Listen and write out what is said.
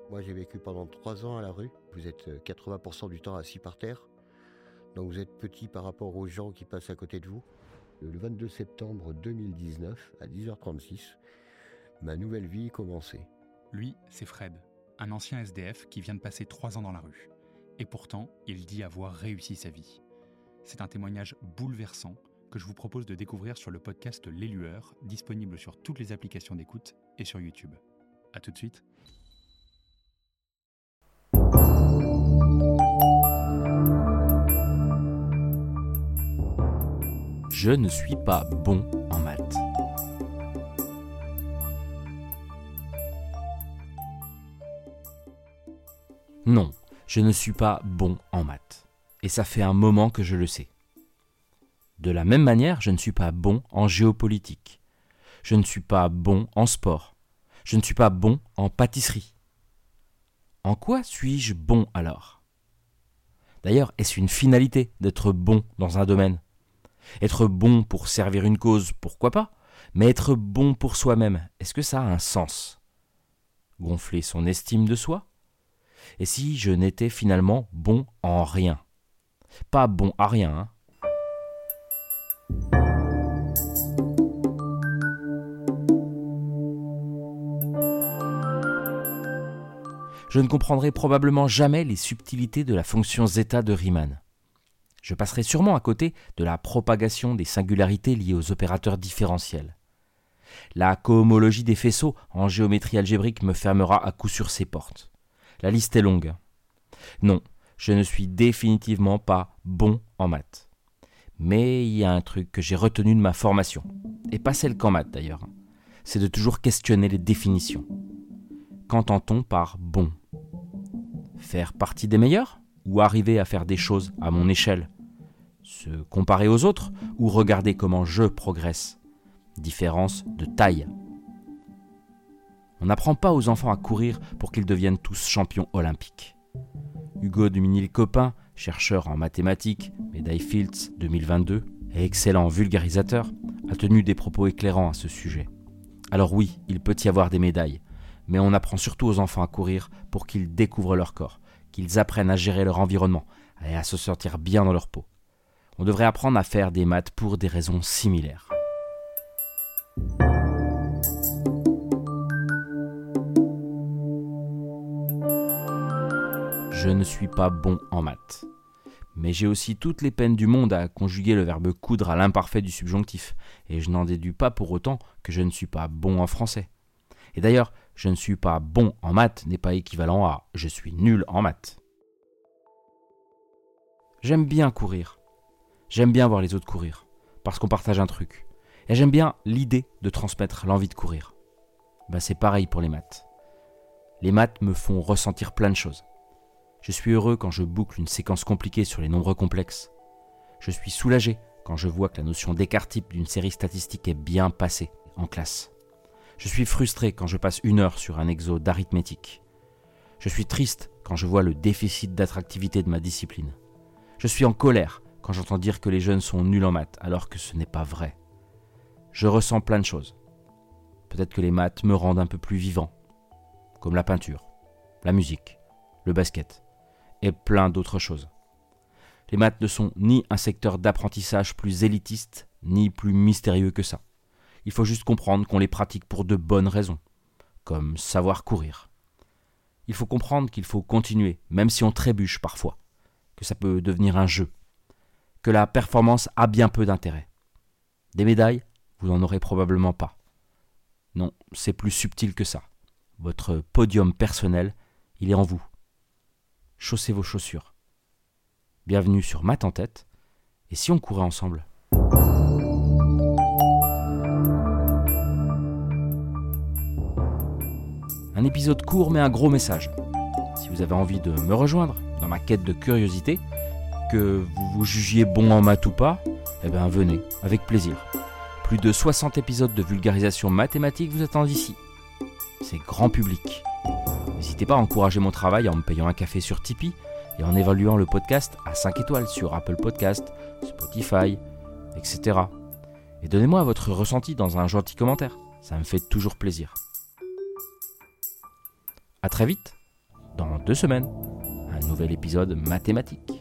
Moi, j'ai vécu pendant 3 ans à la rue. Vous êtes 80% du temps assis par terre. Donc vous êtes petit par rapport aux gens qui passent à côté de vous. Le 22 septembre 2019, à 10h36, ma nouvelle vie commençait. Lui, c'est Fred, un ancien SDF qui vient de passer 3 ans dans la rue. Et pourtant, il dit avoir réussi sa vie. C'est un témoignage bouleversant que je vous propose de découvrir sur le podcast Les Lueurs, disponible sur toutes les applications d'écoute et sur YouTube. A tout de suite. Je ne suis pas bon en maths. Non, je ne suis pas bon en maths. Et ça fait un moment que je le sais. De la même manière, je ne suis pas bon en géopolitique. Je ne suis pas bon en sport. Je ne suis pas bon en pâtisserie. En quoi suis-je bon alors ? D'ailleurs, est-ce une finalité d'être bon dans un domaine ? Être bon pour servir une cause, pourquoi pas ? Mais être bon pour soi-même, est-ce que ça a un sens ? Gonfler son estime de soi ? Et si je n'étais finalement bon en rien ? Pas bon à rien, hein ? Je ne comprendrai probablement jamais les subtilités de la fonction zeta de Riemann. Je passerai sûrement à côté de la propagation des singularités liées aux opérateurs différentiels. La cohomologie des faisceaux en géométrie algébrique me fermera à coup sûr ses portes. La liste est longue. Non, je ne suis définitivement pas bon en maths. Mais il y a un truc que j'ai retenu de ma formation, et pas celle qu'en maths d'ailleurs, c'est de toujours questionner les définitions. Qu'entend-on par bon ? Faire partie des meilleurs ? Ou arriver à faire des choses à mon échelle ? Se comparer aux autres ou regarder comment je progresse ? Différence de taille. On n'apprend pas aux enfants à courir pour qu'ils deviennent tous champions olympiques. Hugo Duminil-Copin, chercheur en mathématiques, médaille Fields 2022, et excellent vulgarisateur, a tenu des propos éclairants à ce sujet. Alors oui, il peut y avoir des médailles, mais on apprend surtout aux enfants à courir pour qu'ils découvrent leur corps, qu'ils apprennent à gérer leur environnement et à se sentir bien dans leur peau. On devrait apprendre à faire des maths pour des raisons similaires. Je ne suis pas bon en maths. Mais j'ai aussi toutes les peines du monde à conjuguer le verbe coudre à l'imparfait du subjonctif, et je n'en déduis pas pour autant que je ne suis pas bon en français. Et d'ailleurs, je ne suis pas bon en maths n'est pas équivalent à je suis nul en maths. J'aime bien courir. J'aime bien voir les autres courir, parce qu'on partage un truc. Et j'aime bien l'idée de transmettre l'envie de courir. C'est pareil pour les maths. Les maths me font ressentir plein de choses. Je suis heureux quand je boucle une séquence compliquée sur les nombres complexes. Je suis soulagé quand je vois que la notion d'écart-type d'une série statistique est bien passée en classe. Je suis frustré quand je passe 1 heure sur un exo d'arithmétique. Je suis triste quand je vois le déficit d'attractivité de ma discipline. Je suis en colère quand j'entends dire que les jeunes sont nuls en maths alors que ce n'est pas vrai. Je ressens plein de choses. Peut-être que les maths me rendent un peu plus vivant, comme la peinture, la musique, le basket et plein d'autres choses. Les maths ne sont ni un secteur d'apprentissage plus élitiste, ni plus mystérieux que ça. Il faut juste comprendre qu'on les pratique pour de bonnes raisons, comme savoir courir. Il faut comprendre qu'il faut continuer, même si on trébuche parfois, que ça peut devenir un jeu, que la performance a bien peu d'intérêt. Des médailles, vous n'en aurez probablement pas. Non, c'est plus subtil que ça. Votre podium personnel, il est en vous. Chaussez vos chaussures. Bienvenue sur Maths en tête, et si on courait ensemble ? Un épisode court mais un gros message. Si vous avez envie de me rejoindre dans ma quête de curiosité, que vous vous jugiez bon en maths ou pas, venez, avec plaisir. Plus de 60 épisodes de vulgarisation mathématique vous attendent ici. C'est grand public. N'hésitez pas à encourager mon travail en me payant un café sur Tipeee et en évaluant le podcast à 5 étoiles sur Apple Podcast, Spotify, etc. Et donnez-moi votre ressenti dans un gentil commentaire, ça me fait toujours plaisir. À très vite 2 semaines, un nouvel épisode mathématique.